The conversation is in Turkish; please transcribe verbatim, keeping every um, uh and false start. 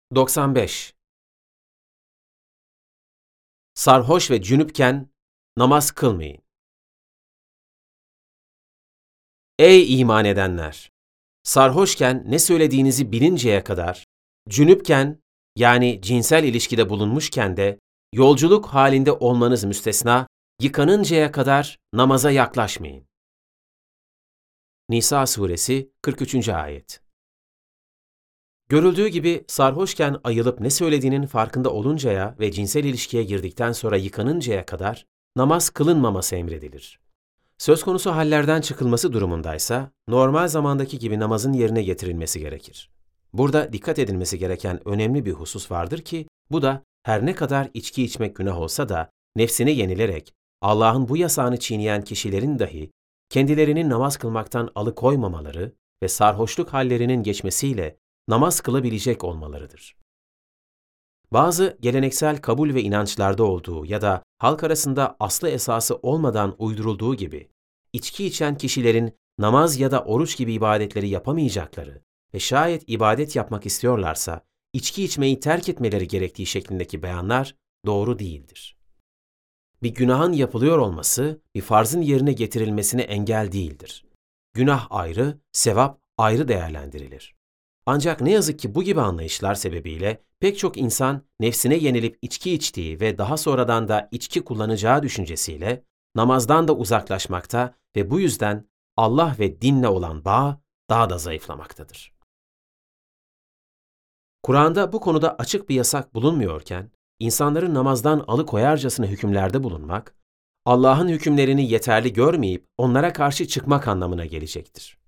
doksan beş. Sarhoş ve cünüpken namaz kılmayın. Ey iman edenler! Sarhoşken ne söylediğinizi bilinceye kadar, cünüpken yani cinsel ilişkide bulunmuşken de yolculuk halinde olmanız müstesna, yıkanıncaya kadar namaza yaklaşmayın. Nisa suresi kırk üçüncü ayet. Görüldüğü gibi sarhoşken ayılıp ne söylediğinin farkında oluncaya ve cinsel ilişkiye girdikten sonra yıkanıncaya kadar namaz kılınmaması emredilir. Söz konusu hallerden çıkılması durumundaysa normal zamandaki gibi namazın yerine getirilmesi gerekir. Burada dikkat edilmesi gereken önemli bir husus vardır ki bu da her ne kadar içki içmek günah olsa da nefsine yenilerek Allah'ın bu yasağını çiğneyen kişilerin dahi kendilerini namaz kılmaktan alıkoymamaları ve sarhoşluk hallerinin geçmesiyle namaz kılabilecek olmalarıdır. Bazı geleneksel kabul ve inançlarda olduğu ya da halk arasında aslı esası olmadan uydurulduğu gibi, içki içen kişilerin namaz ya da oruç gibi ibadetleri yapamayacakları ve şayet ibadet yapmak istiyorlarsa, içki içmeyi terk etmeleri gerektiği şeklindeki beyanlar doğru değildir. Bir günahın yapılıyor olması, bir farzın yerine getirilmesine engel değildir. Günah ayrı, sevap ayrı değerlendirilir. Ancak ne yazık ki bu gibi anlayışlar sebebiyle pek çok insan nefsine yenilip içki içtiği ve daha sonradan da içki kullanacağı düşüncesiyle namazdan da uzaklaşmakta ve bu yüzden Allah ve dinle olan bağ daha da zayıflamaktadır. Kur'an'da bu konuda açık bir yasak bulunmuyorken, insanların namazdan alıkoyarcasına hükümlerde bulunmak, Allah'ın hükümlerini yeterli görmeyip onlara karşı çıkmak anlamına gelecektir.